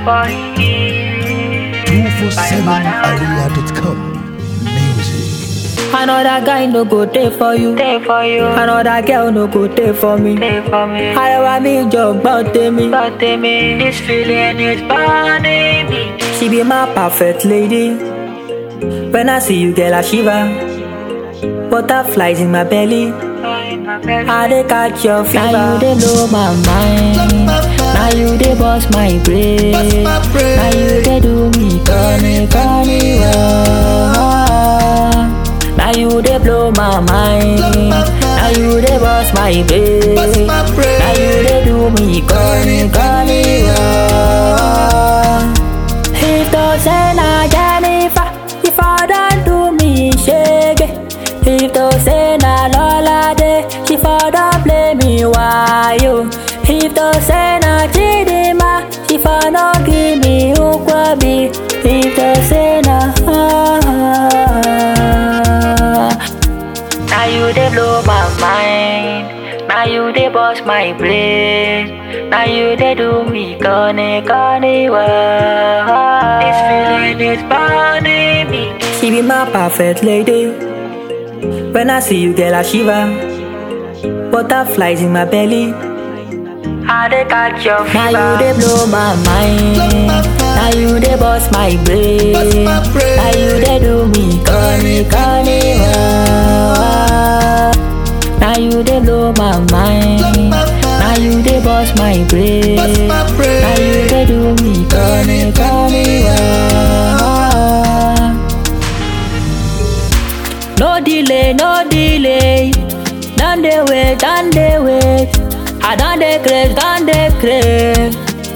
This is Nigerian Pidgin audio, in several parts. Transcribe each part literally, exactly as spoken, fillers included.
two four seven area dot com Music. Another guy no go there for you. There for you. Another girl no go there for me. There for me. I want me job about me. But me, this feeling is burning me. She be my perfect lady. When I see you, girl, I shiver. Butterflies in my belly. I dey catch your fever. Now you dey blow my mind. Now you dey bust my brain. Now you dey do me funny, funny well. Now you dey blow my mind. Now you dey bust my brain. Now you dey do me funny, funny well. If those say na Jennifer, if I don't do me shake. If those say na Lola de, if I don't play me why you. If those say na Chidima, if I don't give me ukwabi. If those say na ah, now you dey blow my mind. Now you dey bust my brain. Now you dey do me corny, corny well. This feeling is burning me. She be my perfect lady. When I see you, girl, I shiver. Butterflies in my belly. I dey catch your fever. Now you dey blow my mind. Now you dey bust my brain. Now you dey do me corny, corny well. Now you dey blow my mind. Now you dey bust my brain. Now you dey do me corny, corny well. No delay, no delay. Done dey wait, done dey wait. I done dey craze, done dey craze.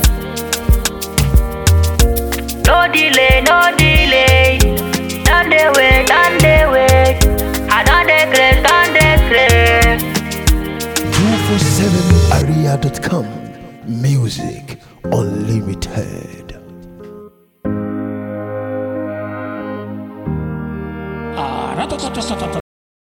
No delay, no delay. Done dey wait, done dey wait. I done dey craze, done dey craze. two four seven area dot com Music Unlimited. Ah,